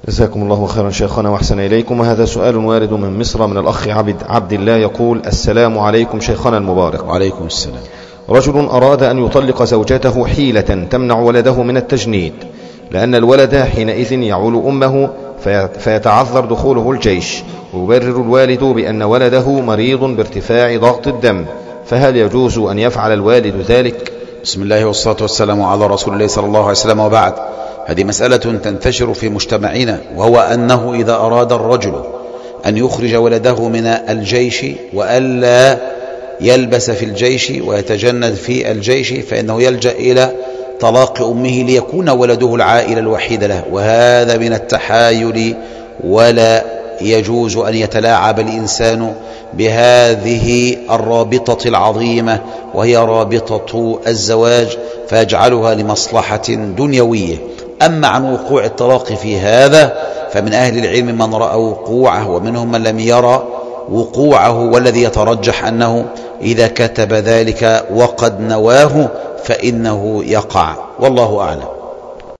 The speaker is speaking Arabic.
جزاكم الله خيرا شيخنا وأحسن إليكم. وهذا سؤال وارد من مصر من الأخ عبد الله يقول: السلام عليكم شيخنا المبارك. وعليكم السلام. رجل أراد أن يطلق زوجته حيلة تمنع ولده من التجنيد، لأن الولد حينئذ يعول أمه فيتعذر دخوله الجيش، ويبرر الوالد بأن ولده مريض بارتفاع ضغط الدم، فهل يجوز أن يفعل الوالد ذلك؟ بسم الله والصلاة والسلام على رسول الله صلى الله عليه وسلم، وبعد. هذه مسألة تنتشر في مجتمعنا، وهو أنه إذا أراد الرجل أن يخرج ولده من الجيش وألا يلبس في الجيش ويتجند في الجيش، فإنه يلجأ إلى طلاق أمه ليكون ولده العائلة الوحيد له، وهذا من التحايل، ولا يجوز أن يتلاعب الإنسان بهذه الرابطة العظيمة وهي رابطة الزواج، فيجعلها لمصلحة دنيوية. أما عن وقوع الطلاق في هذا فمن أهل العلم من رأى وقوعه ومنهم من لم يرى وقوعه، والذي يترجح أنه إذا كتب ذلك وقد نواه فإنه يقع، والله أعلم.